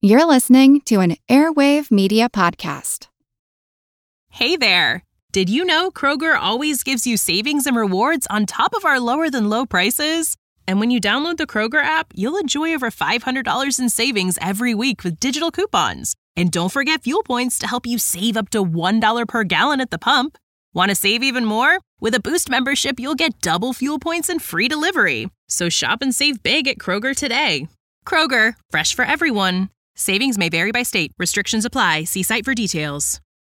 You're listening to an Airwave Media Podcast. Hey there! Did you know Kroger always gives you savings and rewards on top of our lower-than-low prices? And when you download the Kroger app, you'll enjoy over $500 in savings every week with digital coupons. And don't forget fuel points to help you save up to $1 per gallon at the pump. Want to save even more? With a Boost membership, you'll get double fuel points and free delivery. So shop and save big at Kroger today. Kroger, fresh for everyone. Savings may vary by state. Restrictions apply. See site for details.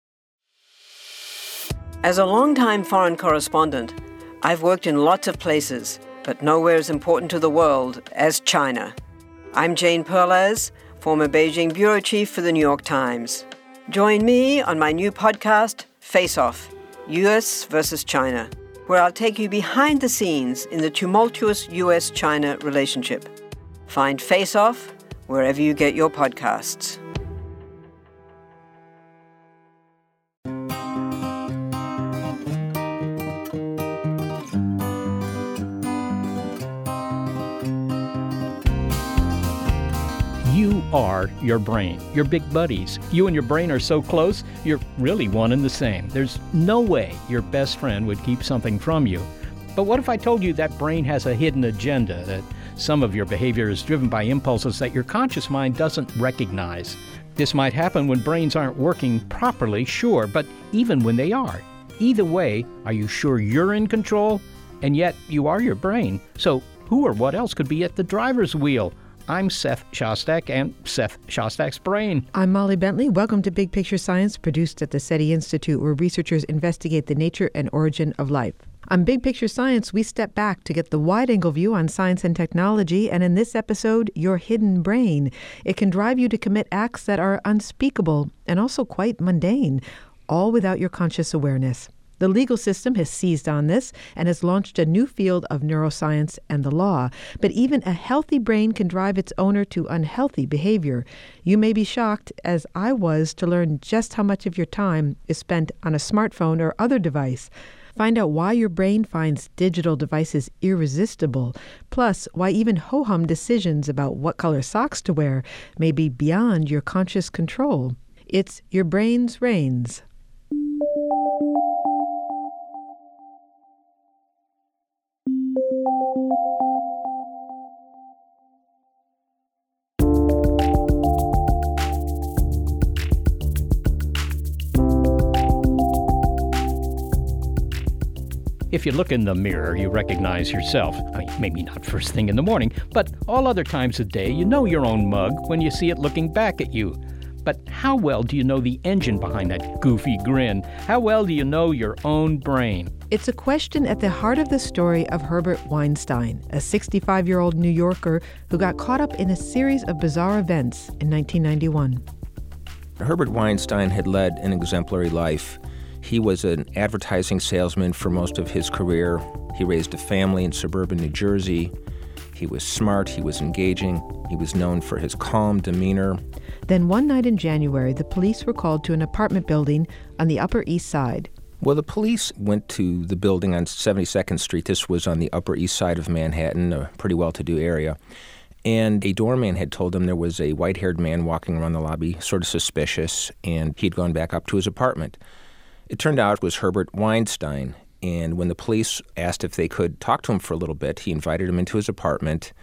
As a longtime foreign correspondent, I've worked in lots of places, but nowhere as important to the world as China. I'm Jane Perlez, former Beijing bureau chief for the New York Times. Join me on my new podcast, Face Off, U.S. versus China, where I'll take you behind the scenes in the tumultuous U.S.-China relationship. Find Face Off wherever you get your podcasts. You are your brain, your big buddies. You and your brain are so close, you're really one and the same. There's no way your best friend would keep something from you. But what if I told you that brain has a hidden agenda, that some of your behavior is driven by impulses that your conscious mind doesn't recognize? This might happen when brains aren't working properly, sure, but even when they are. Either way, are you sure you're in control? And yet, you are your brain. So who or what else could be at the driver's wheel? I'm Seth Shostak and Seth Shostak's Brain. I'm Molly Bentley. Welcome to Big Picture Science, produced at the SETI Institute, where researchers investigate the nature and origin of life. On Big Picture Science, we step back to get the wide-angle view on science and technology, and in this episode, your hidden brain. It can drive you to commit acts that are unspeakable and also quite mundane, all without your conscious awareness. The legal system has seized on this and has launched a new field of neuroscience and the law. But even a healthy brain can drive its owner to unhealthy behavior. You may be shocked, as I was, to learn just how much of your time is spent on a smartphone or other device. Find out why your brain finds digital devices irresistible, plus why even ho-hum decisions about what color socks to wear may be beyond your conscious control. It's Your Brain's Reigns. If you look in the mirror, you recognize yourself. I mean, maybe not first thing in the morning, but all other times of day, you know your own mug when you see it looking back at you. But how well do you know the engine behind that goofy grin? How well do you know your own brain? It's a question at the heart of the story of Herbert Weinstein, a 65-year-old New Yorker who got caught up in a series of bizarre events in 1991. Herbert Weinstein had led an exemplary life. He was an advertising salesman for most of his career. He raised a family in suburban New Jersey. He was smart, he was engaging, he was known for his calm demeanor. Then one night in January, the police were called to an apartment building on the Upper East Side. Well, the police went to the building on 72nd Street. This was on the Upper East Side of Manhattan, a pretty well-to-do area. And a doorman had told them there was a white-haired man walking around the lobby, sort of suspicious, and he'd gone back up to his apartment. It turned out it was Herbert Weinstein, and when the police asked if they could talk to him for a little bit, he invited him into his apartment,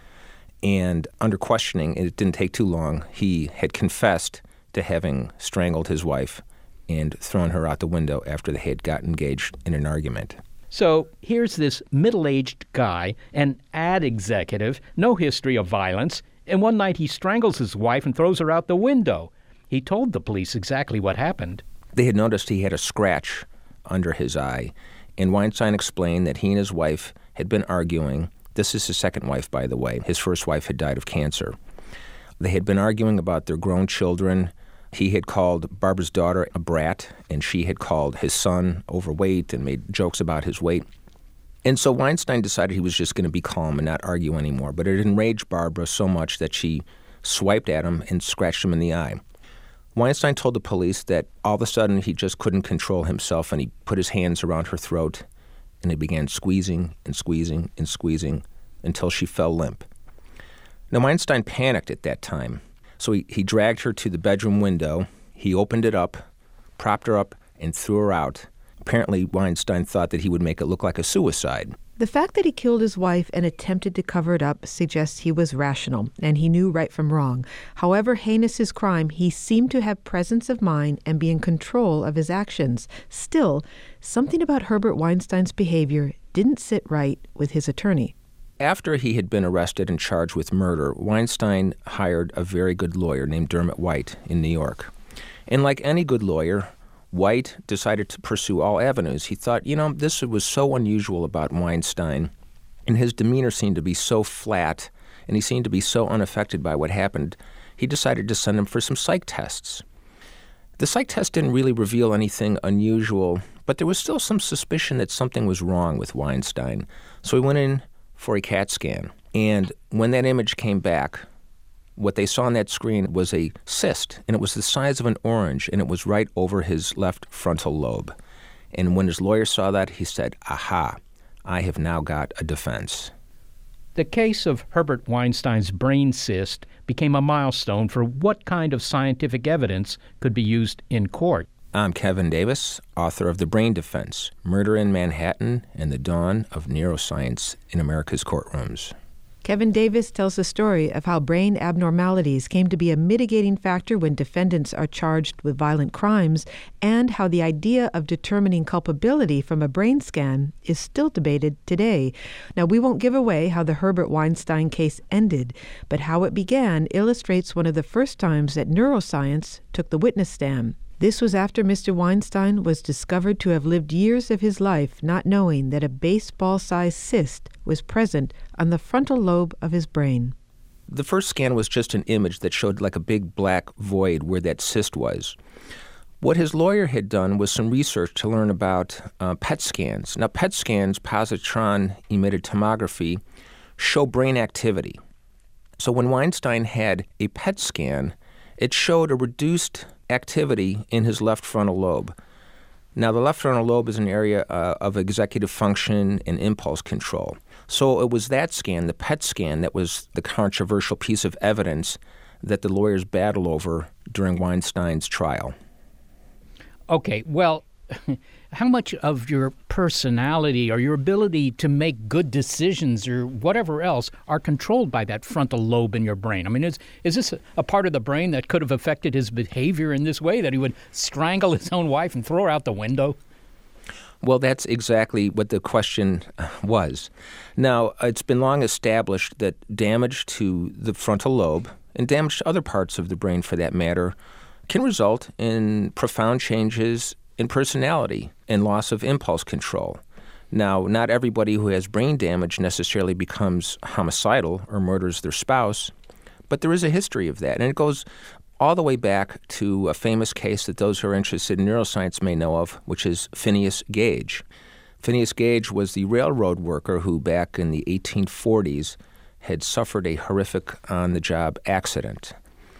and under questioning, it didn't take too long, he had confessed to having strangled his wife and thrown her out the window after they had got engaged in an argument. So here's this middle-aged guy, an ad executive, no history of violence, and one night he strangles his wife and throws her out the window. He told the police exactly what happened. They had noticed he had a scratch under his eye, and Weinstein explained that he and his wife had been arguing. This is his second wife, by the way. His first wife had died of cancer. They had been arguing about their grown children. He had called Barbara's daughter a brat, and she had called his son overweight and made jokes about his weight. And so Weinstein decided he was just going to be calm and not argue anymore. But it enraged Barbara so much that she swiped at him and scratched him in the eye. Weinstein told the police that all of a sudden he just couldn't control himself, and he put his hands around her throat, and he began squeezing and squeezing and squeezing until she fell limp. Now, Weinstein panicked at that time, So he dragged her to the bedroom window. He opened it up, propped her up, and threw her out. Apparently, Weinstein thought that he would make it look like a suicide. The fact that he killed his wife and attempted to cover it up suggests he was rational and he knew right from wrong. However heinous his crime, he seemed to have presence of mind and be in control of his actions. Still, something about Herbert Weinstein's behavior didn't sit right with his attorney. After he had been arrested and charged with murder, Weinstein hired a very good lawyer named Dermot White in New York. And like any good lawyer, White decided to pursue all avenues. He thought, this was so unusual about Weinstein, and his demeanor seemed to be so flat, and he seemed to be so unaffected by what happened, he decided to send him for some psych tests. The psych test didn't really reveal anything unusual, but there was still some suspicion that something was wrong with Weinstein. So he went in for a CAT scan, and when that image came back, what they saw on that screen was a cyst, and it was the size of an orange, and it was right over his left frontal lobe. And when his lawyer saw that, he said, "Aha, I have now got a defense." The case of Herbert Weinstein's brain cyst became a milestone for what kind of scientific evidence could be used in court. I'm Kevin Davis, author of The Brain Defense, Murder in Manhattan and the Dawn of Neuroscience in America's Courtrooms. Kevin Davis tells the story of how brain abnormalities came to be a mitigating factor when defendants are charged with violent crimes, and how the idea of determining culpability from a brain scan is still debated today. Now, we won't give away how the Herbert Weinstein case ended, but how it began illustrates one of the first times that neuroscience took the witness stand. This was after Mr. Weinstein was discovered to have lived years of his life not knowing that a baseball-sized cyst was present on the frontal lobe of his brain. The first scan was just an image that showed like a big black void where that cyst was. What his lawyer had done was some research to learn about PET scans. Now, PET scans, positron-emitted tomography, show brain activity. So when Weinstein had a PET scan, it showed a reduced activity in his left frontal lobe. Now, the left frontal lobe is an area of executive function and impulse control. So it was that scan, the PET scan, that was the controversial piece of evidence that the lawyers battled over during Weinstein's trial. Okay, well, how much of your personality or your ability to make good decisions or whatever else are controlled by that frontal lobe in your brain? I mean, is this a part of the brain that could have affected his behavior in this way, that he would strangle his own wife and throw her out the window? Well, that's exactly what the question was. Now, it's been long established that damage to the frontal lobe, and damage to other parts of the brain for that matter, can result in profound changes in personality and loss of impulse control. Now, not everybody who has brain damage necessarily becomes homicidal or murders their spouse, but there is a history of that, and it goes all the way back to a famous case that those who are interested in neuroscience may know of, which is Phineas Gage. Phineas Gage was the railroad worker who, back in the 1840s, had suffered a horrific on-the-job accident.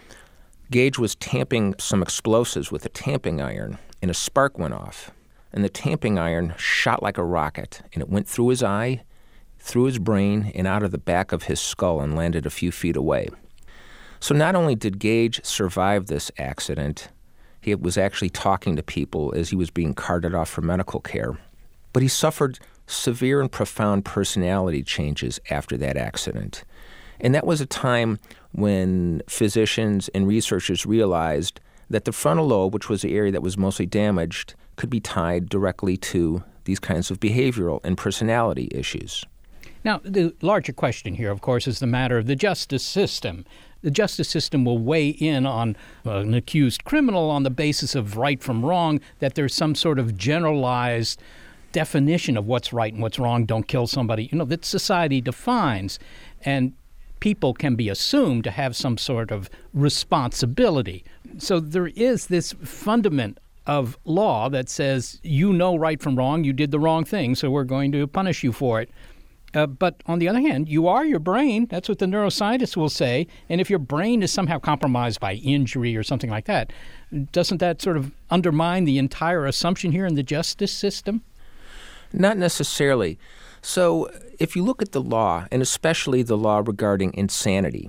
Gage was tamping some explosives with a tamping iron, and a spark went off, and the tamping iron shot like a rocket, and it went through his eye, through his brain, and out of the back of his skull and landed a few feet away. So not only did Gage survive this accident, he was actually talking to people as he was being carted off for medical care, but he suffered severe and profound personality changes after that accident. And that was a time when physicians and researchers realized that the frontal lobe, which was the area that was mostly damaged, could be tied directly to these kinds of behavioral and personality issues. Now, the larger question here, of course, is the matter of the justice system. The justice system will weigh in on an accused criminal on the basis of right from wrong, that there's some sort of generalized definition of what's right and what's wrong, don't kill somebody, that society defines. And people can be assumed to have some sort of responsibility. So there is this fundament of law that says right from wrong, you did the wrong thing, so we're going to punish you for it. But on the other hand, you are your brain. That's what the neuroscientists will say. And if your brain is somehow compromised by injury or something like that, doesn't that sort of undermine the entire assumption here in the justice system? Not necessarily. So if you look at the law, and especially the law regarding insanity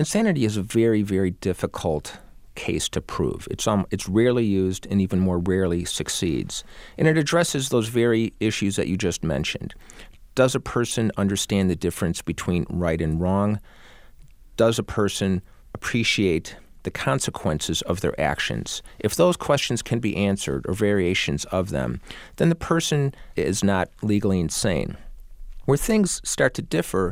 is a very, very difficult case to prove. It's rarely used and even more rarely succeeds. And it addresses those very issues that you just mentioned. Does a person understand the difference between right and wrong? Does a person appreciate the consequences of their actions? If those questions can be answered, or variations of them, then the person is not legally insane. Where things start to differ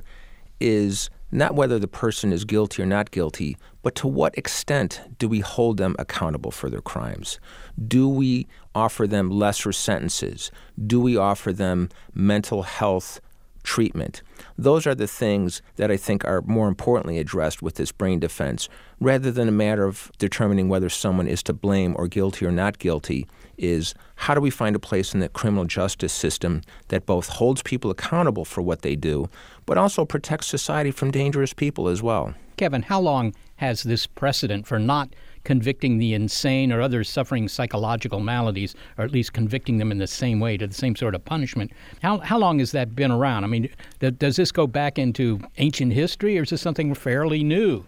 is not whether the person is guilty or not guilty, but to what extent do we hold them accountable for their crimes? Do we offer them lesser sentences? Do we offer them mental health treatment? Those are the things that I think are more importantly addressed with this brain defense, rather than a matter of determining whether someone is to blame or guilty or not guilty, is how do we find a place in the criminal justice system that both holds people accountable for what they do, but also protects society from dangerous people as well. Kevin, how long has this precedent for not convicting the insane or others suffering psychological maladies, or at least convicting them in the same way, to the same sort of punishment, how long has that been around? I mean, does this go back into ancient history, or is this something fairly new?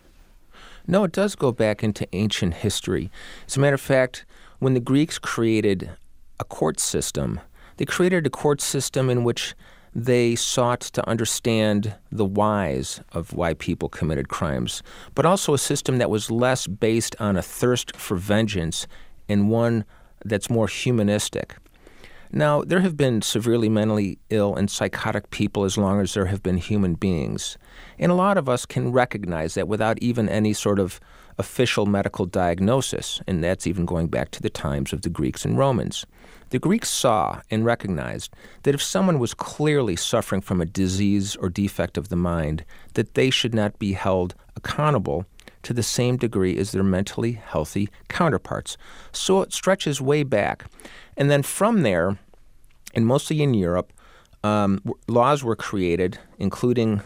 No, it does go back into ancient history. As a matter of fact, when the Greeks created a court system, they created a court system in which they sought to understand the whys of why people committed crimes, but also a system that was less based on a thirst for vengeance and one that's more humanistic. Now, there have been severely mentally ill and psychotic people as long as there have been human beings. And a lot of us can recognize that without even any sort of official medical diagnosis, and that's even going back to the times of the Greeks and Romans. The Greeks saw and recognized that if someone was clearly suffering from a disease or defect of the mind, that they should not be held accountable to the same degree as their mentally healthy counterparts. So it stretches way back. And then from there, and mostly in Europe, laws were created, including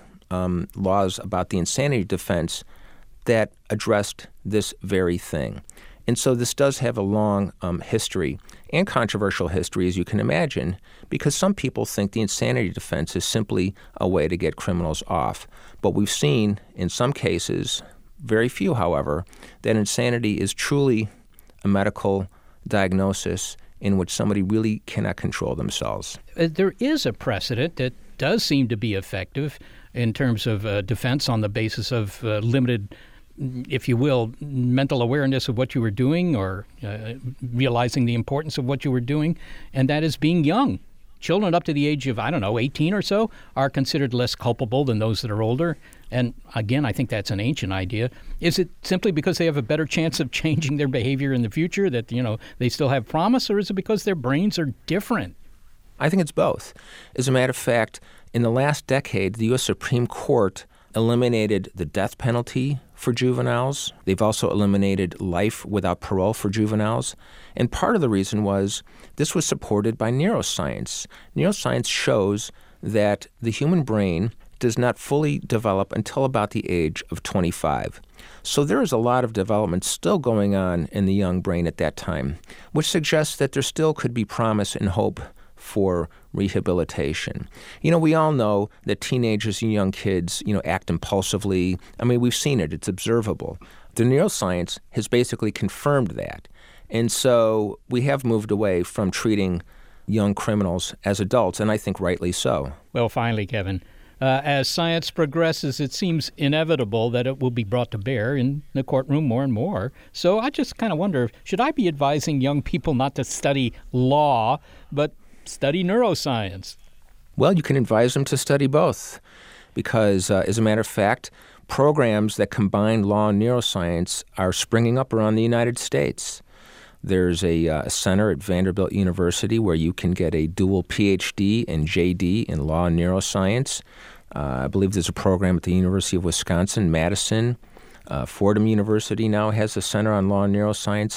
laws about the insanity defense, that addressed this very thing. And so this does have a long history and controversial history, as you can imagine, because some people think the insanity defense is simply a way to get criminals off. But we've seen in some cases, very few, however, that insanity is truly a medical diagnosis in which somebody really cannot control themselves. There is a precedent that does seem to be effective in terms of defense on the basis of limited, if you will, mental awareness of what you were doing, or realizing the importance of what you were doing, and that is being young. Children up to the age of, 18 or so are considered less culpable than those that are older. And again, I think that's an ancient idea. Is it simply because they have a better chance of changing their behavior in the future, that, they still have promise, or is it because their brains are different? I think it's both. As a matter of fact, in the last decade, the U.S. Supreme Court eliminated the death penalty for juveniles. They've also eliminated life without parole for juveniles. And part of the reason was this was supported by neuroscience. Neuroscience shows that the human brain does not fully develop until about the age of 25. So there is a lot of development still going on in the young brain at that time, which suggests that there still could be promise and hope for rehabilitation. We all know that teenagers and young kids, act impulsively. We've seen it. It's observable. The neuroscience has basically confirmed that. And so we have moved away from treating young criminals as adults, and I think rightly so. Well, finally, Kevin, as science progresses, it seems inevitable that it will be brought to bear in the courtroom more and more. So I just kind of wonder, should I be advising young people not to study law, but study neuroscience? Well, you can advise them to study both because, as a matter of fact, programs that combine law and neuroscience are springing up around the United States. There's a center at Vanderbilt University where you can get a dual PhD and JD in law and neuroscience. I believe there's a program at the University of Wisconsin-Madison. Fordham University now has a center on law and neuroscience.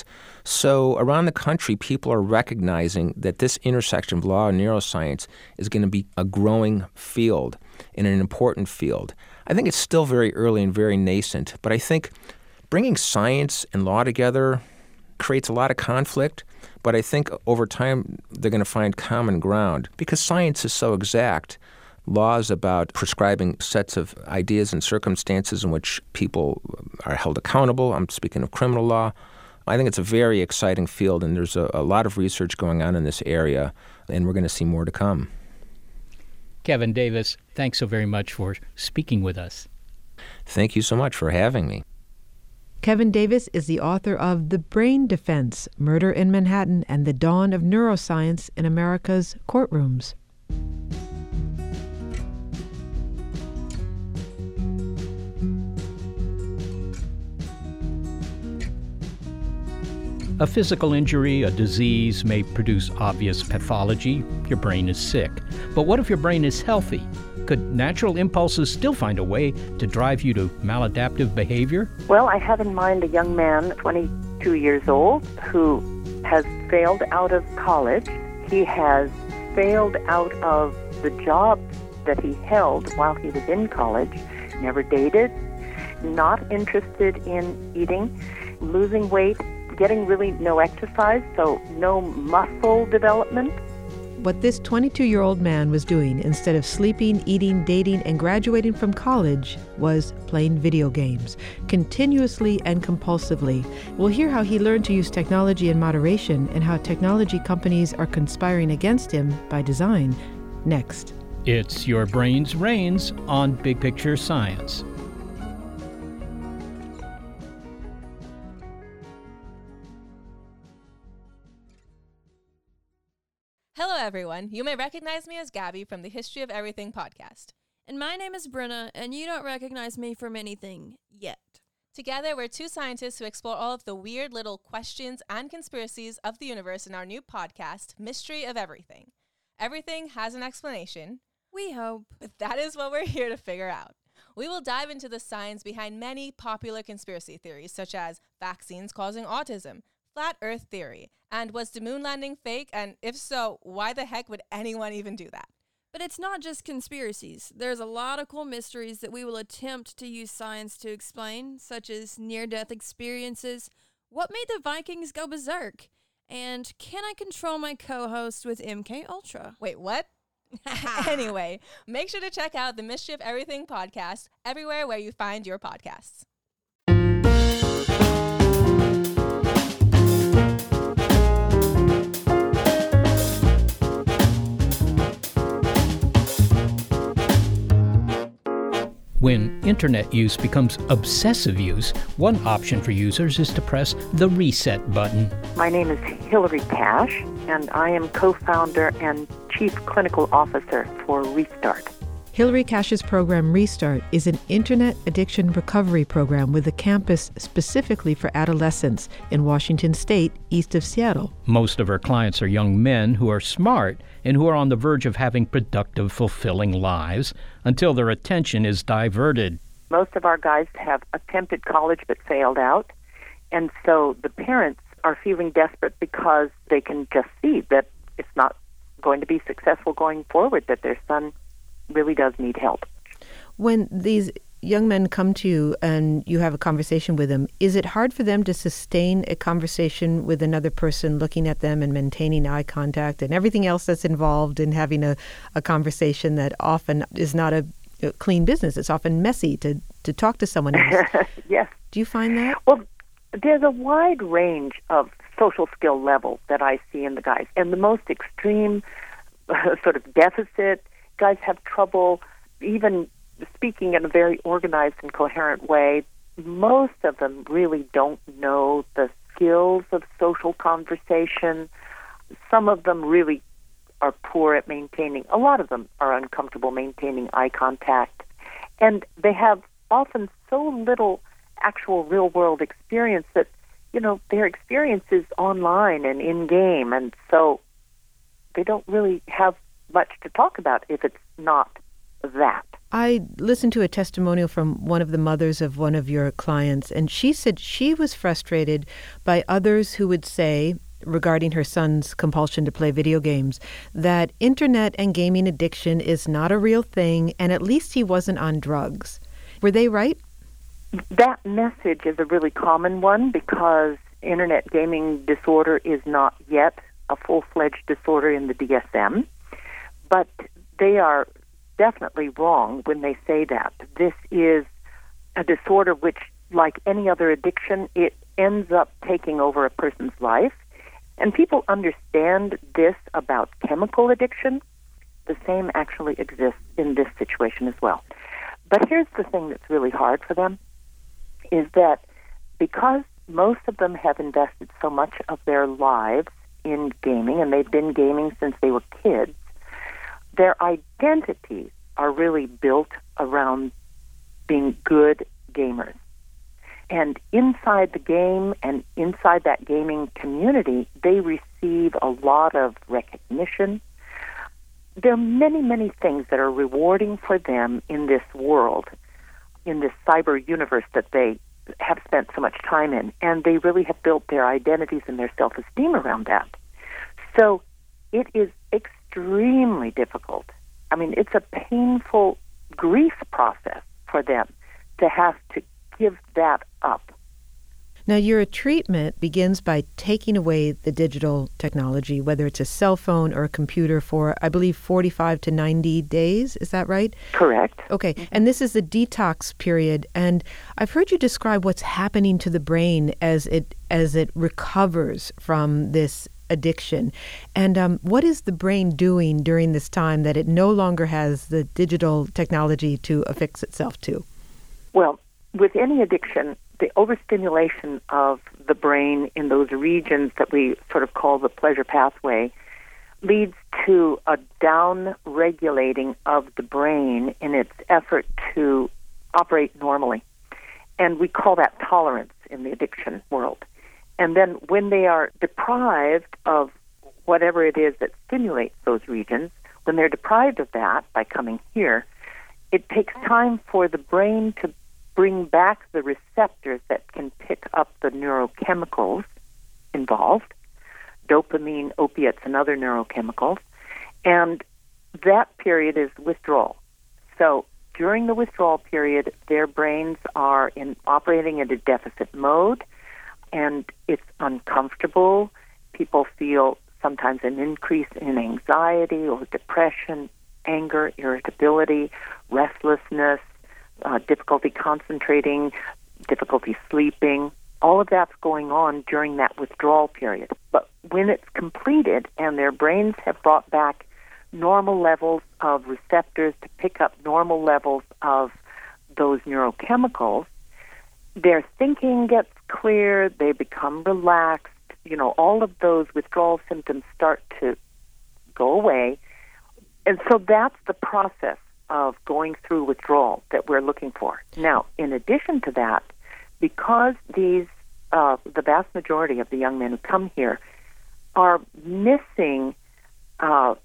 So around the country, people are recognizing that this intersection of law and neuroscience is going to be a growing field and an important field. I think it's still very early and very nascent, but I think bringing science and law together creates a lot of conflict, but I think over time they're going to find common ground because science is so exact. laws about prescribing sets of ideas and circumstances in which people are held accountable. I'm speaking of criminal law. I think it's a very exciting field, and there's a lot of research going on in this area, and we're going to see more to come. Kevin Davis, thanks so very much for speaking with us. Thank you so much for having me. Kevin Davis is the author of The Brain Defense: Murder in Manhattan and the Dawn of Neuroscience in America's Courtrooms. A physical injury, a disease may produce obvious pathology. Your brain is sick. But what if your brain is healthy? Could natural impulses still find a way to drive you to maladaptive behavior? Well, I have in mind a young man, 22 years old, who has failed out of college. He has failed out of the job that he held while he was in college, never dated, not interested in eating, losing weight, getting really no exercise, so no muscle development. What this 22-year-old man was doing instead of sleeping, eating, dating, and graduating from college was playing video games, continuously and compulsively. We'll hear how he learned to use technology in moderation and how technology companies are conspiring against him by design. Next. It's Your Brain's Reigns on Big Picture Science. Hello, everyone. You may recognize me as Gabby from the History of Everything podcast. And my name is Brenna, and you don't recognize me from anything yet. Together, we're two scientists who explore all of the weird little questions and conspiracies of the universe in our new podcast, Mystery of Everything. Everything has an explanation. We hope. But that is what we're here to figure out. We will dive into the science behind many popular conspiracy theories, such as vaccines causing autism, flat Earth theory, and was the moon landing fake? And if so, why the heck would anyone even do that? But it's not just conspiracies. There's a lot of cool mysteries that we will attempt to use science to explain, such as near-death experiences, what made the Vikings go berserk, and can I control my co-host with MK Ultra? Wait, what? Anyway, make sure to check out the Mystery of Everything podcast everywhere where you find your podcasts. When internet use becomes obsessive use, one option for users is to press the reset button. My name is Hillary Cash, and I am co-founder and chief clinical officer for Restart. Hillary Cash's program Restart is an internet addiction recovery program with a campus specifically for adolescents in Washington State, east of Seattle. Most of her clients are young men who are smart and who are on the verge of having productive, fulfilling lives until their attention is diverted. Most of our guys have attempted college but failed out, and so the parents are feeling desperate because they can just see that it's not going to be successful going forward, that their son really does need help. When these young men come to you and you have a conversation with them, is it hard for them to sustain a conversation with another person looking at them and maintaining eye contact and everything else that's involved in having a conversation that often is not a clean business? It's often messy to talk to someone else. Yes. Do you find that? Well, there's a wide range of social skill levels that I see in the guys. And the most extreme sort of deficit, guys have trouble even speaking in a very organized and coherent way. Most of them really don't know the skills of social conversation. Some of them really are poor at maintaining. A lot of them are uncomfortable maintaining eye contact. And they have often so little actual real-world experience that, you know, their experience is online and in-game. And so they don't really have much to talk about if it's not that. I listened to a testimonial from one of the mothers of one of your clients, and she said she was frustrated by others who would say, regarding her son's compulsion to play video games, that internet and gaming addiction is not a real thing, and at least he wasn't on drugs. Were they right? That message is a really common one because internet gaming disorder is not yet a full-fledged disorder in the DSM. But they are definitely wrong when they say that. This is a disorder which, like any other addiction, it ends up taking over a person's life. And people understand this about chemical addiction. The same actually exists in this situation as well. But here's the thing that's really hard for them, is that because most of them have invested so much of their lives in gaming, and they've been gaming since they were kids, their identities are really built around being good gamers. And inside the game and inside that gaming community, they receive a lot of recognition. There are many, many things that are rewarding for them in this world, in this cyber universe that they have spent so much time in, and they really have built their identities and their self-esteem around that. So it is extremely difficult. I mean, it's a painful grief process for them to have to give that up. Now, your treatment begins by taking away the digital technology, whether it's a cell phone or a computer, for, I believe, 45 to 90 days. Is that right? Correct. Okay. And this is the detox period. And I've heard you describe what's happening to the brain as it recovers from this addiction. And what is the brain doing during this time that it no longer has the digital technology to affix itself to? Well, with any addiction, the overstimulation of the brain in those regions that we sort of call the pleasure pathway leads to a down-regulating of the brain in its effort to operate normally. And we call that tolerance in the addiction world. And then when they are deprived of whatever it is that stimulates those regions, when they're deprived of that by coming here, it takes time for the brain to bring back the receptors that can pick up the neurochemicals involved, dopamine, opiates, and other neurochemicals. And that period is withdrawal. So during the withdrawal period, their brains are operating in a deficit mode, and it's uncomfortable. People feel sometimes an increase in anxiety or depression, anger, irritability, restlessness, difficulty concentrating, difficulty sleeping. All of that's going on during that withdrawal period. But when it's completed and their brains have brought back normal levels of receptors to pick up normal levels of those neurochemicals, their thinking gets clear, they become relaxed, all of those withdrawal symptoms start to go away. And so that's the process of going through withdrawal that we're looking for. Now, in addition to that, because the vast majority of the young men who come here are missing out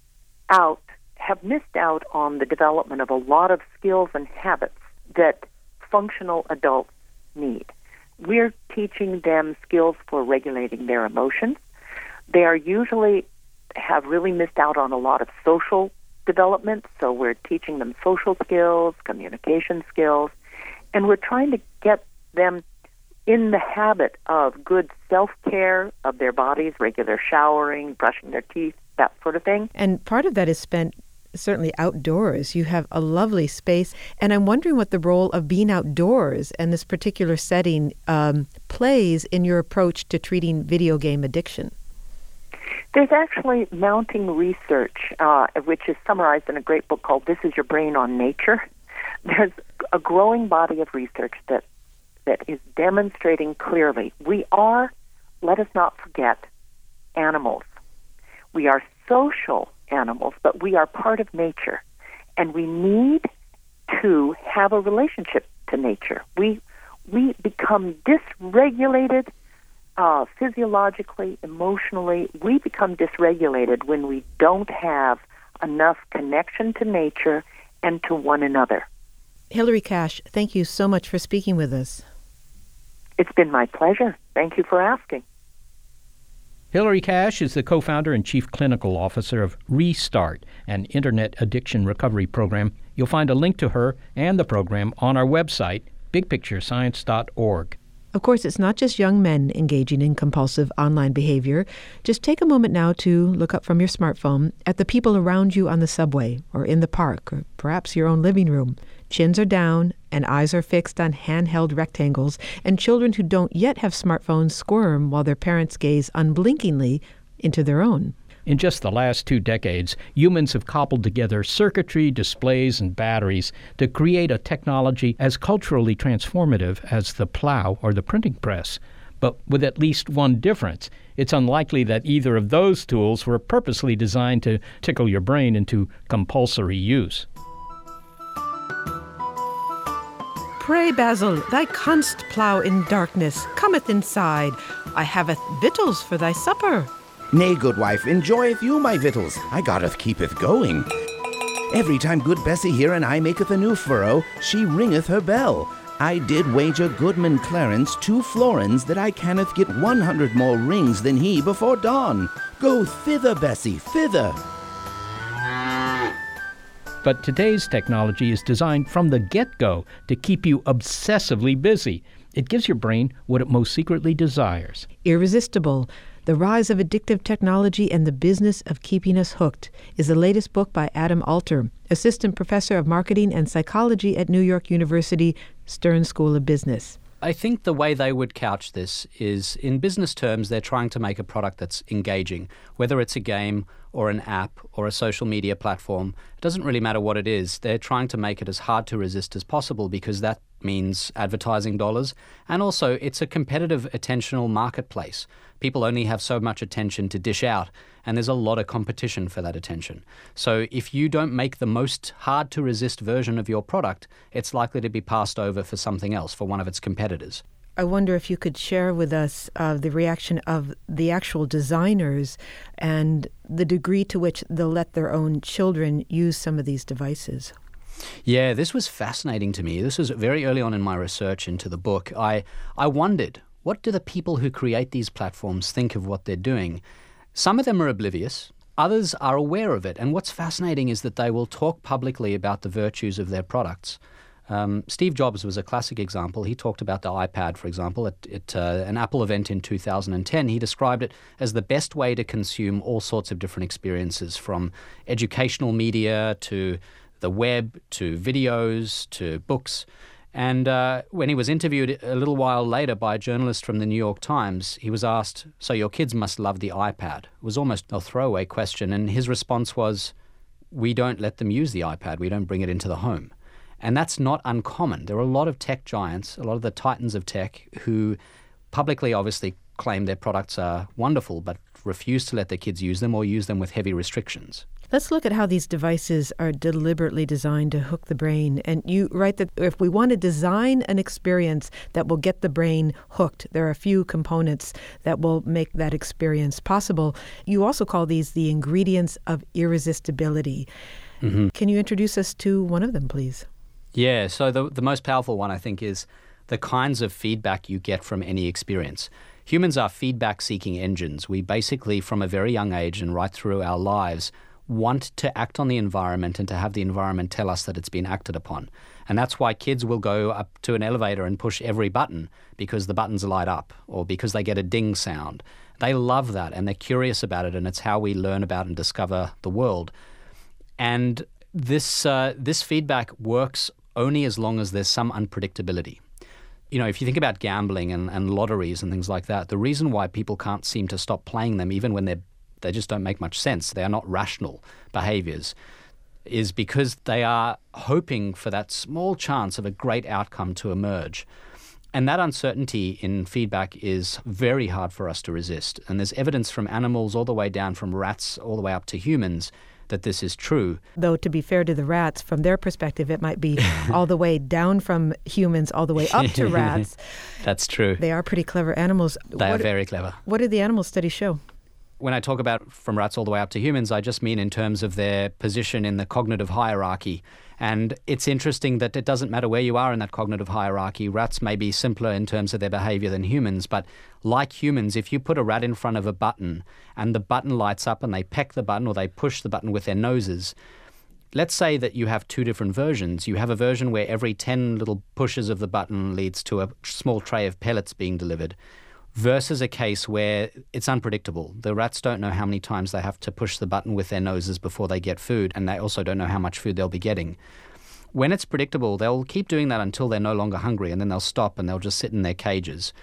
on the development of a lot of skills and habits that functional adults need. We're teaching them skills for regulating their emotions. They are usually have really missed out on a lot of social development, so we're teaching them social skills, communication skills, and we're trying to get them in the habit of good self-care of their bodies, regular showering, brushing their teeth, that sort of thing. And part of that is spent certainly outdoors. You have a lovely space, and I'm wondering what the role of being outdoors and this particular setting plays in your approach to treating video game addiction. There's actually mounting research, which is summarized in a great book called This Is Your Brain on Nature. There's a growing body of research that is demonstrating clearly we are, let us not forget, animals. We are social animals, but we are part of nature, and we need to have a relationship to nature. We become dysregulated physiologically, emotionally. We become dysregulated when we don't have enough connection to nature and to one another. Hilary Cash, thank you so much for speaking with us. It's been my pleasure. Thank you for asking. Hilary Cash is the co-founder and chief clinical officer of Restart, an internet addiction recovery program. You'll find a link to her and the program on our website, bigpicturescience.org. Of course, it's not just young men engaging in compulsive online behavior. Just take a moment now to look up from your smartphone at the people around you on the subway or in the park or perhaps your own living room. Chins are down and eyes are fixed on handheld rectangles, and children who don't yet have smartphones squirm while their parents gaze unblinkingly into their own. In just the last 2 decades, humans have cobbled together circuitry, displays, and batteries to create a technology as culturally transformative as the plow or the printing press. But with at least one difference. It's unlikely that either of those tools were purposely designed to tickle your brain into compulsory use. Pray, Basil, thy canst plough in darkness, cometh inside. I haveth victuals for thy supper. Nay, good wife, enjoyeth you my victuals. I gotteth keepeth going. Every time good Bessie here and I maketh a new furrow, she ringeth her bell. I did wager Goodman Clarence 2 florins that I canneth get 100 more rings than he before dawn. Go thither, Bessie, thither. But today's technology is designed from the get-go to keep you obsessively busy. It gives your brain what it most secretly desires. Irresistible. The Rise of Addictive Technology and the Business of Keeping Us Hooked is the latest book by Adam Alter, Assistant Professor of Marketing and Psychology at New York University Stern School of Business. I think the way they would couch this is, in business terms, they're trying to make a product that's engaging, whether it's a game or an app or a social media platform. It doesn't really matter what it is. They're trying to make it as hard to resist as possible because that means advertising dollars. And also, it's a competitive attentional marketplace. People only have so much attention to dish out, and there's a lot of competition for that attention. So if you don't make the most hard-to-resist version of your product, it's likely to be passed over for something else, for one of its competitors. I wonder if you could share with us the reaction of the actual designers and the degree to which they'll let their own children use some of these devices. Yeah, this was fascinating to me. This was very early on in my research into the book. I wondered, what do the people who create these platforms think of what they're doing? Some of them are oblivious. Others are aware of it. And what's fascinating is that they will talk publicly about the virtues of their products. Steve Jobs was a classic example. He talked about the iPad, for example, at an Apple event in 2010. He described it as the best way to consume all sorts of different experiences, from educational media to the web to videos to books. And when he was interviewed a little while later by a journalist from the New York Times, he was asked, "So your kids must love the iPad?" It was almost a throwaway question. And his response was, "We don't let them use the iPad. We don't bring it into the home." And that's not uncommon. There are a lot of tech giants, a lot of the titans of tech, who publicly obviously claim their products are wonderful, but refuse to let their kids use them or use them with heavy restrictions. Let's look at how these devices are deliberately designed to hook the brain. And you write that if we want to design an experience that will get the brain hooked, there are a few components that will make that experience possible. You also call these the ingredients of irresistibility. Mm-hmm. Can you introduce us to one of them, please? Yeah, so the most powerful one, I think, is the kinds of feedback you get from any experience. Humans are feedback-seeking engines. We basically, from a very young age and right through our lives, want to act on the environment and to have the environment tell us that it's been acted upon. And that's why kids will go up to an elevator and push every button because the buttons light up or because they get a ding sound. They love that and they're curious about it, and it's how we learn about and discover the world. And this feedback works only as long as there's some unpredictability. You know, if you think about gambling and lotteries and things like that, the reason why people can't seem to stop playing them, even when they just don't make much sense, they are not rational behaviors, is because they are hoping for that small chance of a great outcome to emerge. And that uncertainty in feedback is very hard for us to resist. And there's evidence from animals all the way down, from rats all the way up to humans, that this is true. Though, to be fair to the rats, from their perspective, it might be all the way down from humans, all the way up to rats. That's true. They are pretty clever animals. They are very clever. What did the animal studies show? When I talk about from rats all the way up to humans, I just mean in terms of their position in the cognitive hierarchy. And it's interesting that it doesn't matter where you are in that cognitive hierarchy. Rats may be simpler in terms of their behavior than humans, but like humans, if you put a rat in front of a button and the button lights up and they peck the button or they push the button with their noses, let's say that you have two different versions. You have a version where every 10 little pushes of the button leads to a small tray of pellets being delivered, versus a case where it's unpredictable. The rats don't know how many times they have to push the button with their noses before they get food, and they also don't know how much food they'll be getting. When it's predictable, they'll keep doing that until they're no longer hungry, and then they'll stop and they'll just sit in their cages.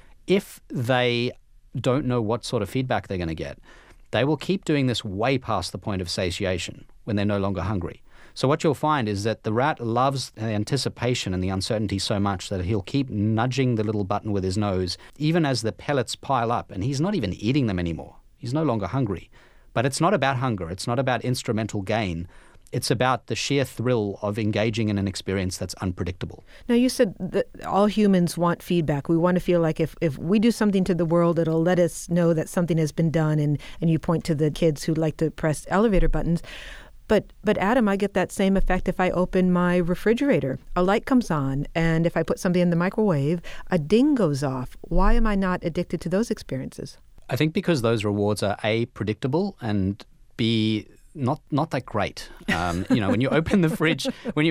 If they don't know what sort of feedback they're going to get, they will keep doing this way past the point of satiation when they're no longer hungry. So what you'll find is that the rat loves the anticipation and the uncertainty so much that he'll keep nudging the little button with his nose, even as the pellets pile up, and he's not even eating them anymore. He's no longer hungry. But it's not about hunger. It's not about instrumental gain. It's about the sheer thrill of engaging in an experience that's unpredictable. Now, you said that all humans want feedback. We want to feel like if we do something to the world, it'll let us know that something has been done, and you point to the kids who like to press elevator buttons. But Adam, I get that same effect if I open my refrigerator. A light comes on, and if I put something in the microwave, a ding goes off. Why am I not addicted to those experiences? I think because those rewards are A, predictable, and B, not that great. When you open the fridge,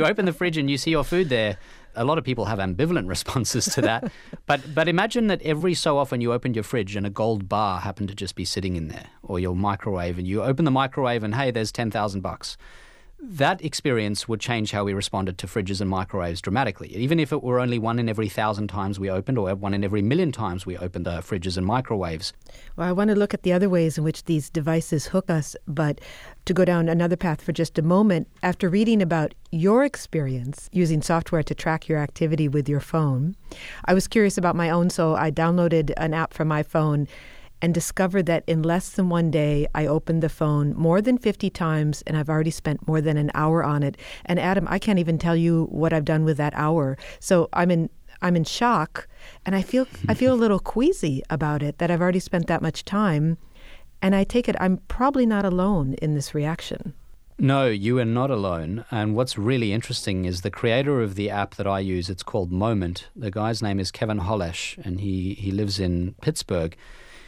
and you see your food there, a lot of people have ambivalent responses to that. But imagine that every so often you opened your fridge and a gold bar happened to just be sitting in there, or your microwave, and you open the microwave and hey, there's $10,000. That experience would change how we responded to fridges and microwaves dramatically. Even if it were only 1 in every 1,000 times we opened, or 1 in every 1,000,000 times we opened fridges and microwaves. Well, I want to look at the other ways in which these devices hook us, but to go down another path for just a moment, after reading about your experience using software to track your activity with your phone, I was curious about my own, so I downloaded an app from my phone and discovered that in less than 1 day, I opened the phone more than 50 times, and I've already spent more than an hour on it. And Adam, I can't even tell you what I've done with that hour. So I'm in shock, and I feel a little queasy about it that I've already spent that much time. And I take it I'm probably not alone in this reaction. No, you are not alone. And what's really interesting is the creator of the app that I use, it's called Moment. The guy's name is Kevin Holesh, and he lives in Pittsburgh.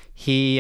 He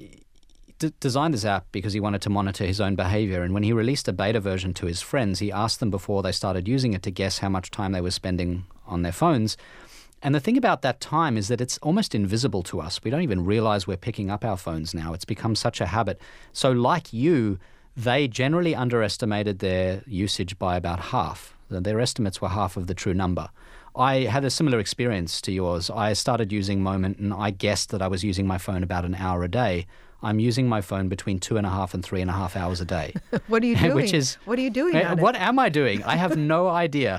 designed this app because he wanted to monitor his own behavior. And when he released a beta version to his friends, he asked them before they started using it to guess how much time they were spending on their phones. And the thing about that time is that it's almost invisible to us. We don't even realize we're picking up our phones now. It's become such a habit. So like you, they generally underestimated their usage by about half. Their estimates were half of the true number. I had a similar experience to yours. I started using Moment, and I guessed that I was using my phone about an hour a day. I'm using my phone between 2.5 and 3.5 hours a day. What are you doing? What are you doing on it? What am I doing? I have no idea.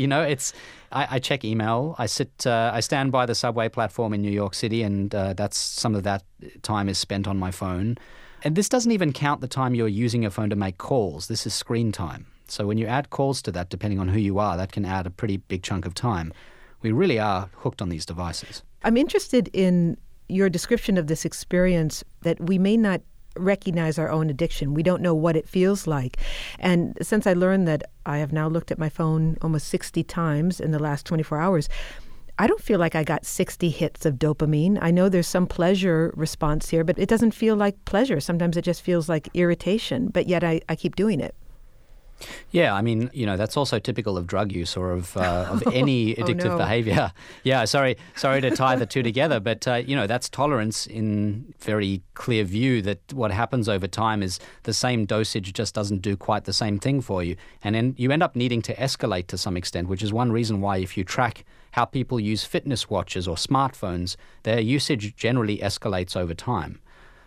I check email. I stand by the subway platform in New York City, and that's some of that time is spent on my phone. And this doesn't even count the time you're using your phone to make calls. This is screen time. So when you add calls to that, depending on who you are, that can add a pretty big chunk of time. We really are hooked on these devices. I'm interested in your description of this experience that we may not recognize our own addiction. We don't know what it feels like. And since I learned that I have now looked at my phone almost 60 times in the last 24 hours, I don't feel like I got 60 hits of dopamine. I know there's some pleasure response here, but it doesn't feel like pleasure. Sometimes it just feels like irritation, but yet I keep doing it. Yeah, I mean, that's also typical of drug use or of any addictive behavior. Yeah, sorry to tie the two together, but, that's tolerance in very clear view, that what happens over time is the same dosage just doesn't do quite the same thing for you. And then you end up needing to escalate to some extent, which is one reason why if you track how people use fitness watches or smartphones, their usage generally escalates over time.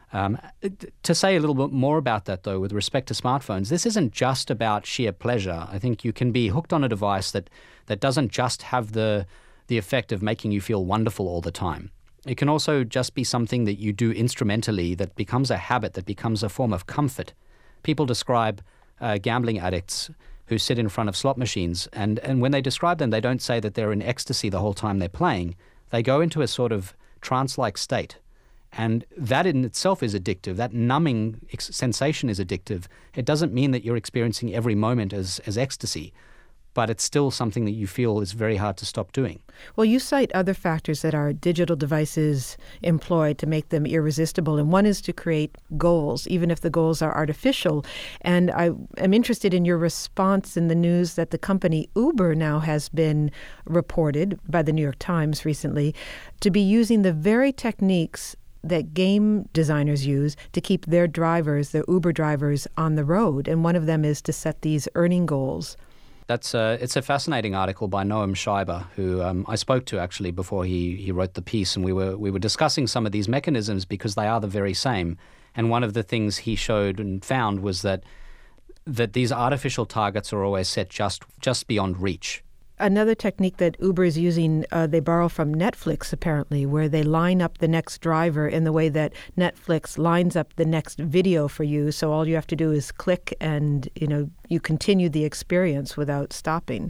To say a little bit more about that, though, with respect to smartphones, this isn't just about sheer pleasure. I think you can be hooked on a device that doesn't just have the effect of making you feel wonderful all the time. It can also just be something that you do instrumentally that becomes a habit, that becomes a form of comfort. People describe gambling addicts who sit in front of slot machines, and when they describe them, they don't say that they're in ecstasy the whole time they're playing. They go into a sort of trance-like state. And that in itself is addictive. That numbing sensation is addictive. It doesn't mean that you're experiencing every moment as ecstasy. but it's still something that you feel is very hard to stop doing. Well, you cite other factors that our digital devices employ to make them irresistible, and one is to create goals, even if the goals are artificial. And I am interested in your response in the news that the company Uber now has been reported by the New York Times recently to be using the very techniques that game designers use to keep their drivers, their Uber drivers, on the road. And one of them is to set these earning goals. It's a fascinating article by Noam Scheiber, who I spoke to actually before he wrote the piece, and we were discussing some of these mechanisms because they are the very same. And one of the things he showed and found was that these artificial targets are always set just beyond reach. Another technique that Uber is using, they borrow from Netflix, apparently, where they line up the next driver in the way that Netflix lines up the next video for you. So all you have to do is click and, you continue the experience without stopping.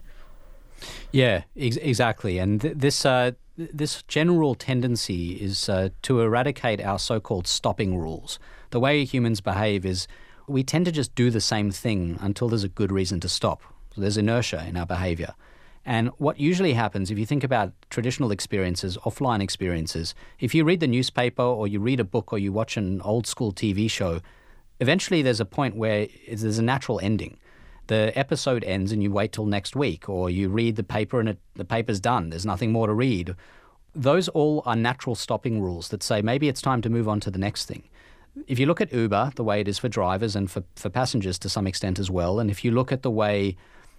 Yeah, exactly. And this general tendency is to eradicate our so-called stopping rules. The way humans behave is we tend to just do the same thing until there's a good reason to stop. So there's inertia in our behavior. And what usually happens, if you think about traditional experiences, offline experiences, if you read the newspaper or you read a book or you watch an old school TV show, eventually there's a point where there's a natural ending. The episode ends and you wait till next week, or you read the paper and the paper's done. There's nothing more to read. Those all are natural stopping rules that say maybe it's time to move on to the next thing. If you look at Uber, the way it is for drivers and for passengers to some extent as well, and if you look at the way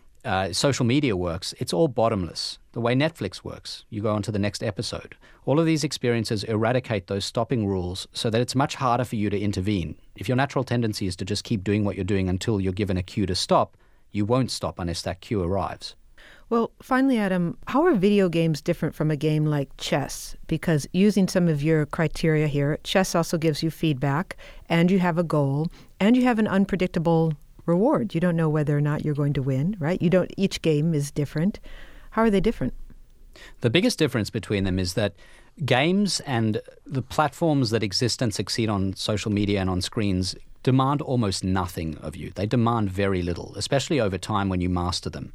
social media works, it's all bottomless. The way Netflix works, you go on to the next episode. All of these experiences eradicate those stopping rules so that it's much harder for you to intervene. If your natural tendency is to just keep doing what you're doing until you're given a cue to stop, you won't stop unless that cue arrives. Well, finally, Adam, how are video games different from a game like chess? Because using some of your criteria here, chess also gives you feedback, and you have a goal, and you have an unpredictable reward. You don't know whether or not you're going to win, right? Each game is different. How are they different? The biggest difference between them is that games and the platforms that exist and succeed on social media and on screens demand almost nothing of you. They demand very little, especially over time when you master them.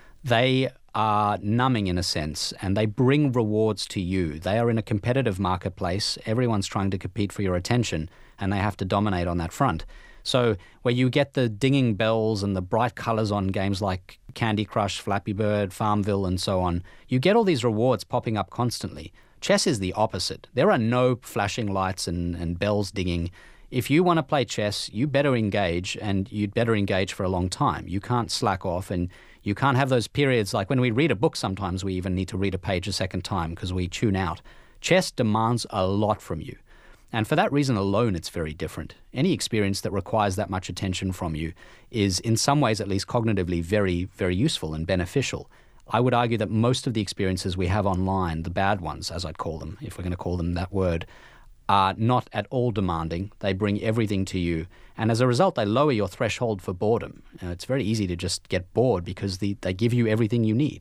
They are numbing in a sense, and they bring rewards to you. They are in a competitive marketplace. Everyone's trying to compete for your attention, and they have to dominate on that front. So where you get the dinging bells and the bright colors on games like Candy Crush, Flappy Bird, Farmville, and so on, you get all these rewards popping up constantly. Chess is the opposite. There are no flashing lights and bells dinging. If you want to play chess, you better engage, and you'd better engage for a long time. You can't slack off, and you can't have those periods like when we read a book, sometimes we even need to read a page a second time because we tune out. Chess demands a lot from you. And for that reason alone, it's very different. Any experience that requires that much attention from you is, in some ways at least cognitively, very, very useful and beneficial. I would argue that most of the experiences we have online, the bad ones, as I'd call them, if we're going to call them that word, are not at all demanding. They bring everything to you. And as a result, they lower your threshold for boredom. It's very easy to just get bored because they give you everything you need.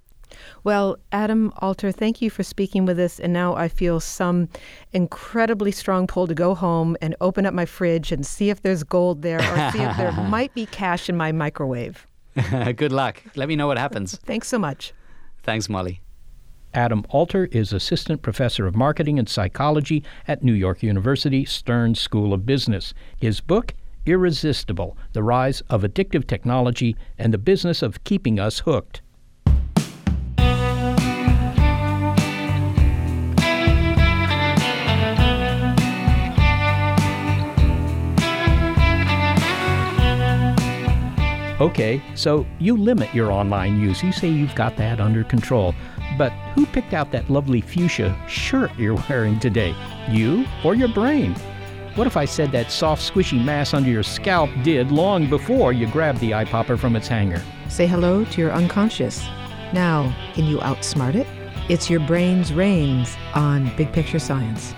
Well, Adam Alter, thank you for speaking with us. And now I feel some incredibly strong pull to go home and open up my fridge and see if there's gold there or see if there might be cash in my microwave. Good luck. Let me know what happens. Thanks so much. Thanks, Molly. Adam Alter is Assistant Professor of Marketing and Psychology at New York University Stern School of Business. His book, Irresistible: The Rise of Addictive Technology and the Business of Keeping Us Hooked. Okay, so you limit your online use. You say you've got that under control. But who picked out that lovely fuchsia shirt you're wearing today? You or your brain? What if I said that soft, squishy mass under your scalp did long before you grabbed the eye popper from its hanger? Say hello to your unconscious. Now, can you outsmart it? It's your brain's reigns on Big Picture Science.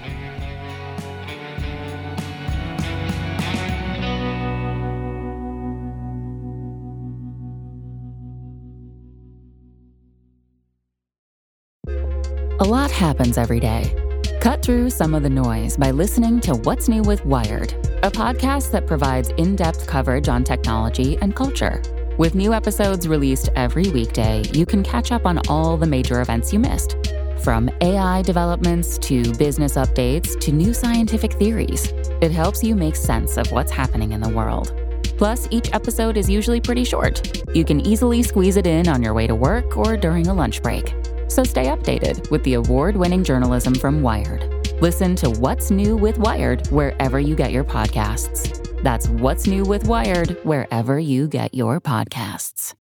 A lot happens every day. Cut through some of the noise by listening to What's New with Wired, a podcast that provides in-depth coverage on technology and culture. With new episodes released every weekday, you can catch up on all the major events you missed. From AI developments to business updates to new scientific theories, it helps you make sense of what's happening in the world. Plus, each episode is usually pretty short. You can easily squeeze it in on your way to work or during a lunch break. So stay updated with the award-winning journalism from Wired. Listen to What's New with Wired wherever you get your podcasts. That's What's New with Wired wherever you get your podcasts.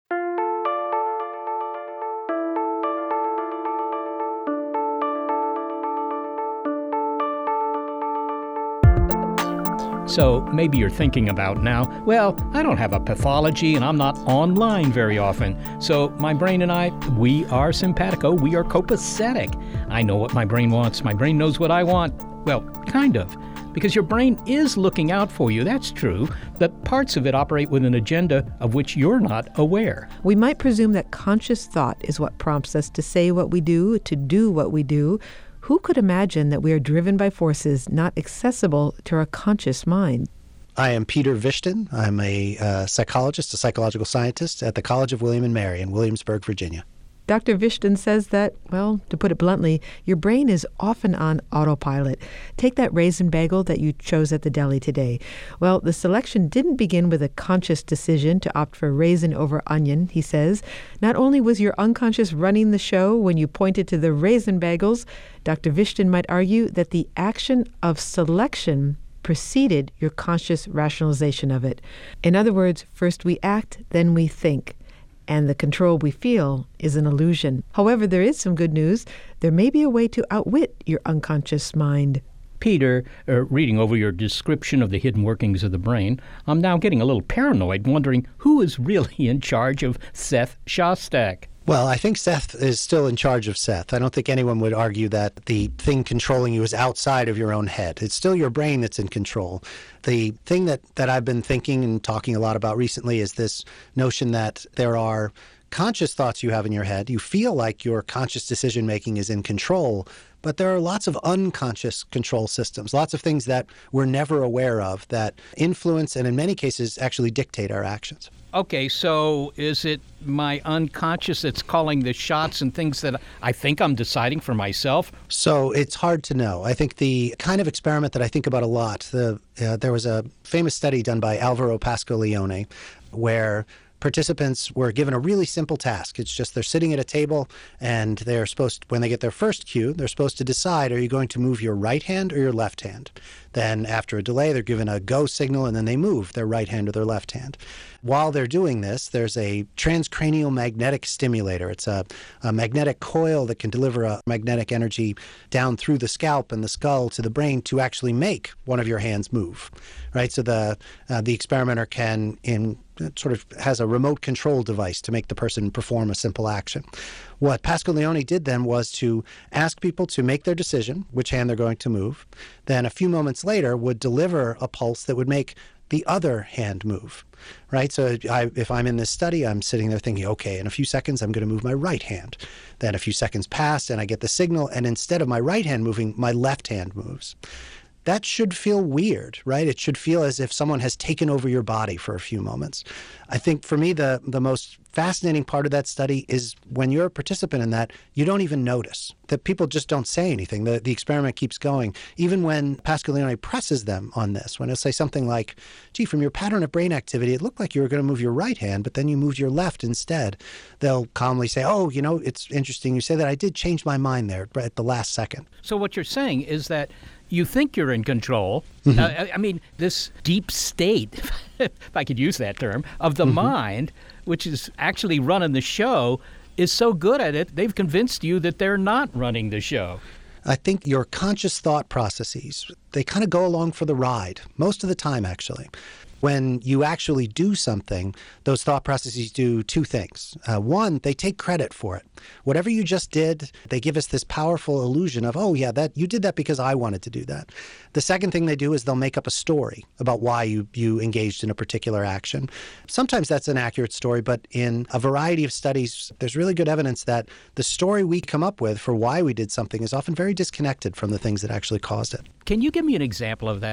So maybe you're thinking about now, well, I don't have a pathology and I'm not online very often. So my brain and I, we are simpatico, we are copacetic. I know what my brain wants. My brain knows what I want. Well, kind of. Because your brain is looking out for you, that's true, but parts of it operate with an agenda of which you're not aware. We might presume that conscious thought is what prompts us to say what we do, to do what we do. Who could imagine that we are driven by forces not accessible to our conscious mind? I am Peter Vishton. I'm a psychologist, a psychological scientist at the College of William and Mary in Williamsburg, Virginia. Dr. Vishton says that, well, to put it bluntly, your brain is often on autopilot. Take that raisin bagel that you chose at the deli today. Well, the selection didn't begin with a conscious decision to opt for raisin over onion, he says. Not only was your unconscious running the show when you pointed to the raisin bagels, Dr. Vishton might argue that the action of selection preceded your conscious rationalization of it. In other words, first we act, then we think. And the control we feel is an illusion. However, there is some good news. There may be a way to outwit your unconscious mind. Peter, reading over your description of the hidden workings of the brain, I'm now getting a little paranoid, wondering who is really in charge of Seth Shostak. Well, I think Seth is still in charge of Seth. I don't think anyone would argue that the thing controlling you is outside of your own head. It's still your brain that's in control. The thing that I've been thinking and talking a lot about recently is this notion that there are conscious thoughts you have in your head. You feel like your conscious decision-making is in control, but there are lots of unconscious control systems, lots of things that we're never aware of that influence and in many cases actually dictate our actions. Okay, so is it my unconscious that's calling the shots and things that I think I'm deciding for myself? So it's hard to know. I think the kind of experiment that I think about a lot, there was a famous study done by Alvaro Pascual-Leone where participants were given a really simple task. It's just they're sitting at a table and they're supposed, when they get their first cue, they're supposed to decide, are you going to move your right hand or your left hand? Then after a delay, they're given a go signal and then they move their right hand or their left hand. While they're doing this, there's a transcranial magnetic stimulator. It's a magnetic coil that can deliver a magnetic energy down through the scalp and the skull to the brain to actually make one of your hands move, right? So the experimenter can sort of has a remote control device to make the person perform a simple action. What Pascual-Leone did then was to ask people to make their decision, which hand they're going to move. Then a few moments later would deliver a pulse that would make the other hand move, right? So if I'm in this study, I'm sitting there thinking, okay, in a few seconds, I'm going to move my right hand. Then a few seconds pass and I get the signal, and instead of my right hand moving, my left hand moves. That should feel weird, right? It should feel as if someone has taken over your body for a few moments. I think for me, the most fascinating part of that study is when you're a participant in that, you don't even notice that people just don't say anything. The experiment keeps going. Even when Pascual-Leone presses them on this, when it'll say something like, gee, from your pattern of brain activity, it looked like you were going to move your right hand, but then you moved your left instead. They'll calmly say, oh, you know, it's interesting you say that. I did change my mind there at the last second. So what you're saying is that you think you're in control. I mean, this deep state, if I could use that term, of the mind, which is actually running the show, is so good at it, they've convinced you that they're not running the show. I think your conscious thought processes, they kind of go along for the ride, most of the time, actually. When you actually do something, those thought processes do two things. One, they take credit for it. Whatever you just did, they give us this powerful illusion of, oh, yeah, that you did that because I wanted to do that. The second thing they do is they'll make up a story about why you engaged in a particular action. Sometimes that's an accurate story, but in a variety of studies, there's really good evidence that the story we come up with for why we did something is often very disconnected from the things that actually caused it. Can you give me an example of that?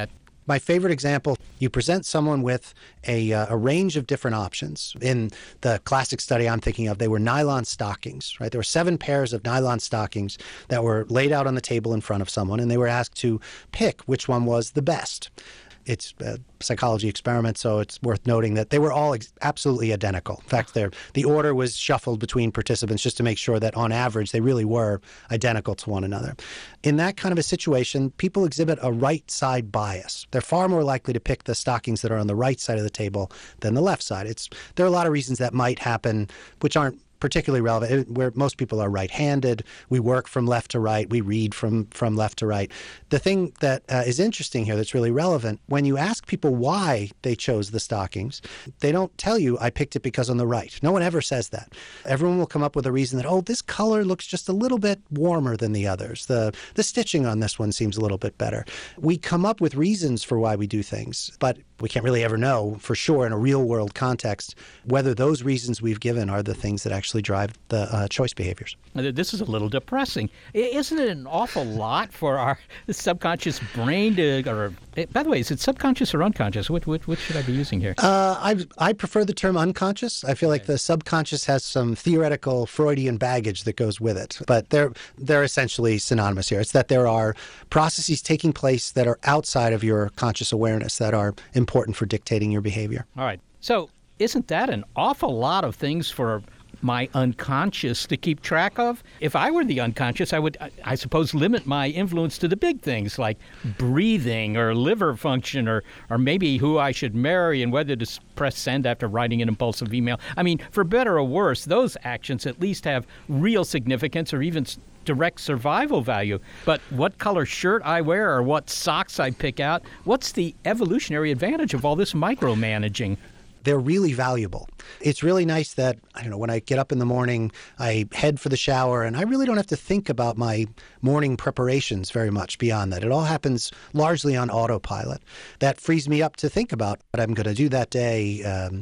My favorite example, you present someone with a range of different options. In the classic study I'm thinking of, they were nylon stockings, right? There were 7 pairs of nylon stockings that were laid out on the table in front of someone, and they were asked to pick which one was the best. It's a psychology experiment, so it's worth noting that they were all absolutely identical. In fact, the order was shuffled between participants just to make sure that on average they really were identical to one another. In that kind of a situation, people exhibit a right side bias. They're far more likely to pick the stockings that are on the right side of the table than the left side. There are a lot of reasons that might happen which aren't particularly relevant, where most people are right-handed. We work from left to right. We read from left to right. The thing that is interesting here that's really relevant, when you ask people why they chose the stockings, they don't tell you, I picked it because on the right. No one ever says that. Everyone will come up with a reason that, this color looks just a little bit warmer than the others. The stitching on this one seems a little bit better. We come up with reasons for why we do things, but we can't really ever know for sure in a real-world context whether those reasons we've given are the things that actually drive the choice behaviors. This is a little depressing. Isn't it an awful lot for our subconscious brain to, by the way, is it subconscious or unconscious? What should I be using here? I prefer the term unconscious. I feel like the subconscious has some theoretical Freudian baggage that goes with it, but they're essentially synonymous here. It's that there are processes taking place that are outside of your conscious awareness that are important for dictating your behavior. All right. So isn't that an awful lot of things for my unconscious to keep track of? If I were the unconscious, I would, I suppose, limit my influence to the big things like breathing or liver function or maybe who I should marry and whether to press send after writing an impulsive email. I mean, for better or worse, those actions at least have real significance or even direct survival value. But what color shirt I wear or what socks I pick out, what's the evolutionary advantage of all this micromanaging? They're really valuable. It's really nice that, when I get up in the morning, I head for the shower, and I really don't have to think about my morning preparations very much beyond that. It all happens largely on autopilot. That frees me up to think about what I'm going to do that day,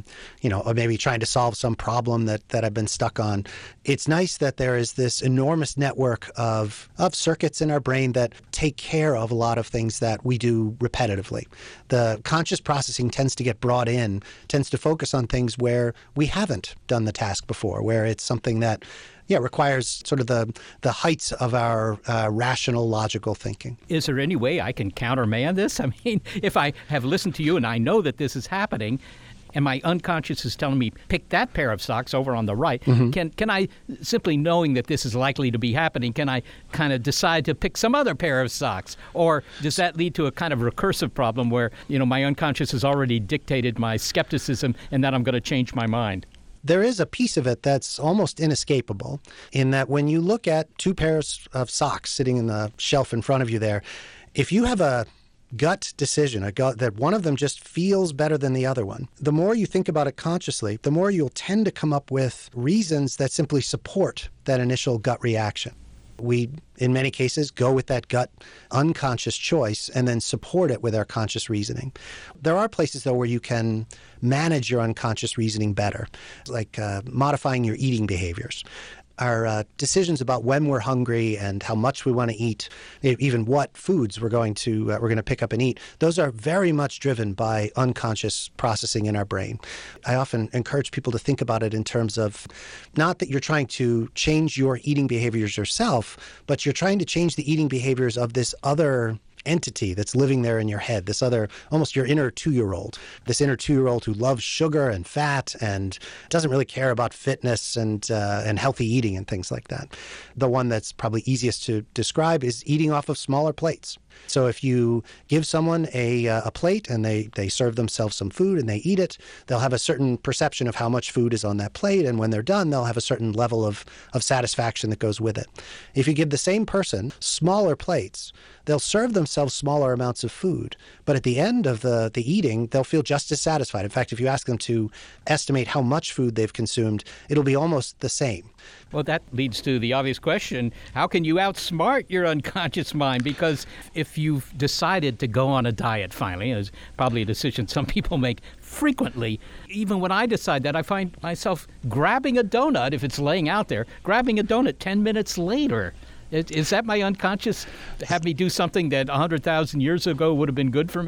or maybe trying to solve some problem that I've been stuck on. It's nice that there is this enormous network of circuits in our brain that take care of a lot of things that we do repetitively. The conscious processing tends to get brought in, tends to focus on things where we haven't done the task before, where it's something that requires sort of the heights of our rational, logical thinking. Is there any way I can countermand this? I mean, if I have listened to you and I know that this is happening, and my unconscious is telling me, pick that pair of socks over on the right, can I, simply knowing that this is likely to be happening, can I kind of decide to pick some other pair of socks? Or does that lead to a kind of recursive problem where, my unconscious has already dictated my skepticism and that I'm going to change my mind? There is a piece of it that's almost inescapable in that when you look at 2 pairs of socks sitting in the shelf in front of you there, if you have a gut decision, that one of them just feels better than the other one, the more you think about it consciously, the more you'll tend to come up with reasons that simply support that initial gut reaction. We, in many cases, go with that gut unconscious choice and then support it with our conscious reasoning. There are places, though, where you can manage your unconscious reasoning better, like modifying your eating behaviors. Our decisions about when we're hungry and how much we want to eat, even what foods we're going to pick up and eat, those are very much driven by unconscious processing in our brain. I often encourage people to think about it in terms of not that you're trying to change your eating behaviors yourself, but you're trying to change the eating behaviors of this other entity that's living there in your head, this other, almost your inner 2-year-old, this inner 2-year-old who loves sugar and fat and doesn't really care about fitness and healthy eating and things like that. The one that's probably easiest to describe is eating off of smaller plates. So if you give someone a plate and they serve themselves some food and they eat it, they'll have a certain perception of how much food is on that plate, and when they're done, they'll have a certain level of satisfaction that goes with it. If you give the same person smaller plates, they'll serve themselves smaller amounts of food, but at the end of the eating, they'll feel just as satisfied. In fact, if you ask them to estimate how much food they've consumed, it'll be almost the same. Well, that leads to the obvious question, how can you outsmart your unconscious mind? Because if you've decided to go on a diet finally, it's probably a decision some people make frequently, even when I decide that, I find myself grabbing a donut, if it's laying out there, grabbing a donut 10 minutes later. Is that my unconscious have me do something that 100,000 years ago would have been good for me?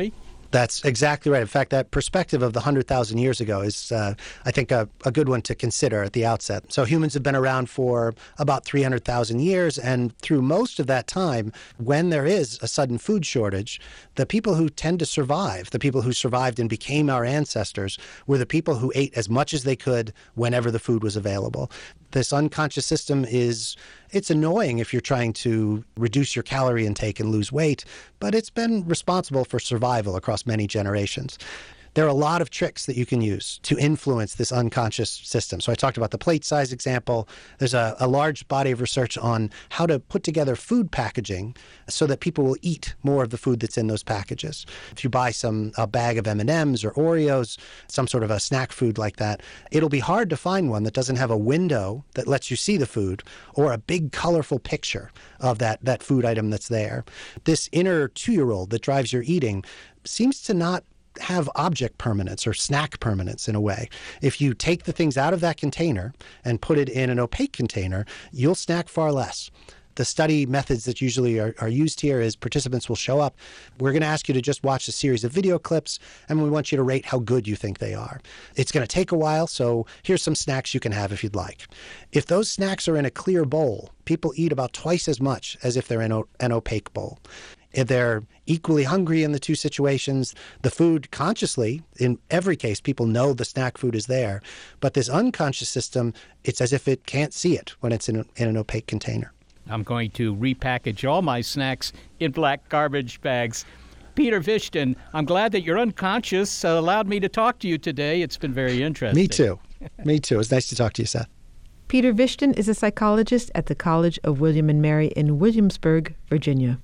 That's exactly right. In fact, that perspective of the 100,000 years ago is, I think, a good one to consider at the outset. So humans have been around for about 300,000 years, and through most of that time, when there is a sudden food shortage, the people who tend to survive, the people who survived and became our ancestors, were the people who ate as much as they could whenever the food was available. This unconscious system it's annoying if you're trying to reduce your calorie intake and lose weight, but it's been responsible for survival across many generations. There are a lot of tricks that you can use to influence this unconscious system. So I talked about the plate size example. There's a large body of research on how to put together food packaging so that people will eat more of the food that's in those packages. If you buy a bag of M&Ms or Oreos, some sort of a snack food like that, it'll be hard to find one that doesn't have a window that lets you see the food or a big colorful picture of that food item that's there. This inner 2-year-old that drives your eating seems to not have object permanence or snack permanence in a way. If you take the things out of that container and put it in an opaque container, you'll snack far less. The study methods that usually are used here is participants will show up. We're going to ask you to just watch a series of video clips, and we want you to rate how good you think they are. It's going to take a while, so here's some snacks you can have if you'd like. If those snacks are in a clear bowl, people eat about twice as much as if they're in an opaque bowl. If they're equally hungry in the two situations, the food consciously, in every case, people know the snack food is there. But this unconscious system, it's as if it can't see it when it's in an opaque container. I'm going to repackage all my snacks in black garbage bags. Peter Vishton, I'm glad that your unconscious allowed me to talk to you today. It's been very interesting. Me too. Me too. It's nice to talk to you, Seth. Peter Vishton is a psychologist at the College of William and Mary in Williamsburg, Virginia.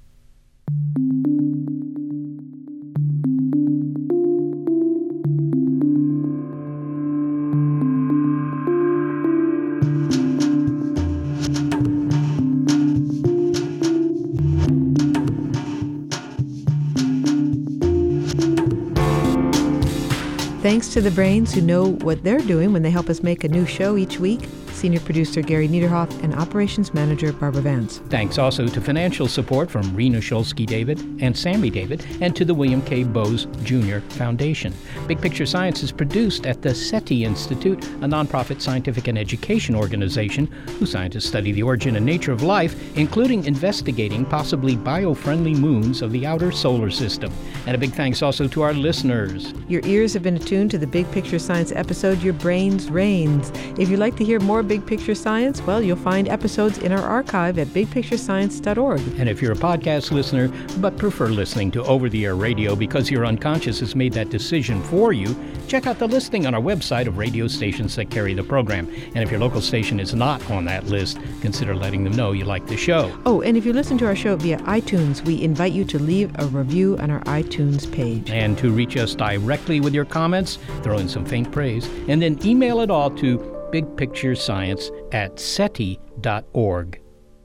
Thanks to the brains who know what they're doing when they help us make a new show each week. Senior producer Gary Niederhoff and operations manager Barbara Vance. Thanks also to financial support from Rena Shulsky-David and Sammy David, and to the William K. Bowes Jr. Foundation. Big Picture Science is produced at the SETI Institute, a nonprofit scientific and education organization whose scientists study the origin and nature of life, including investigating possibly bio-friendly moons of the outer solar system. And a big thanks also to our listeners. Your ears have been attuned to the Big Picture Science episode, Your Brains Reigns. If you'd like to hear more Big Picture Science, well, you'll find episodes in our archive at bigpicturescience.org. And if you're a podcast listener but prefer listening to over-the-air radio because your unconscious has made that decision for you, check out the listing on our website of radio stations that carry the program. And if your local station is not on that list, consider letting them know you like the show. Oh, and if you listen to our show via iTunes, we invite you to leave a review on our iTunes page. And to reach us directly with your comments, throw in some faint praise, and then email it all to bigpicturescience@seti.org.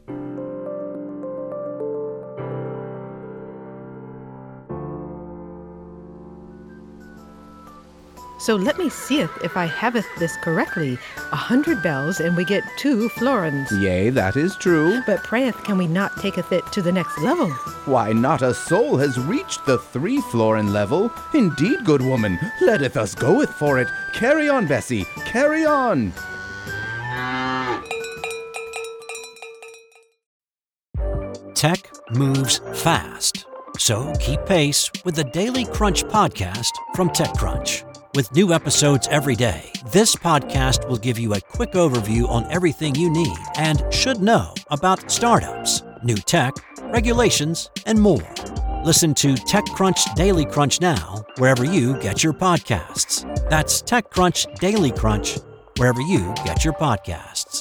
So let me seeth if I haveth this correctly. 100 bells, and we get 2 florins. Yea, that is true. But prayeth, can we not taketh it to the next level? Why, not a soul has reached the 3 florin level. Indeed, good woman, letteth us goeth for it. Carry on, Bessie, carry on. Tech moves fast, so keep pace with the Daily Crunch podcast from TechCrunch. With new episodes every day, this podcast will give you a quick overview on everything you need and should know about startups, new tech, regulations, and more. Listen to TechCrunch Daily Crunch now, wherever you get your podcasts. That's TechCrunch Daily Crunch, wherever you get your podcasts.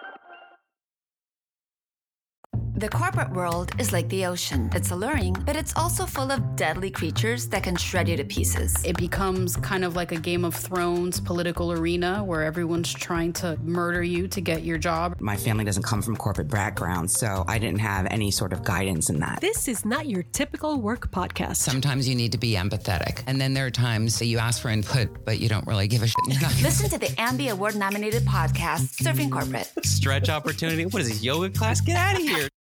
The corporate world is like the ocean. It's alluring, but it's also full of deadly creatures that can shred you to pieces. It becomes kind of like a Game of Thrones political arena where everyone's trying to murder you to get your job. My family doesn't come from corporate background, so I didn't have any sort of guidance in that. This is not your typical work podcast. Sometimes you need to be empathetic, and then there are times that you ask for input, but you don't really give a shit. Listen to the Ambie Award-nominated podcast, Surfing Corporate. Stretch opportunity? What is this, yoga class? Get out of here.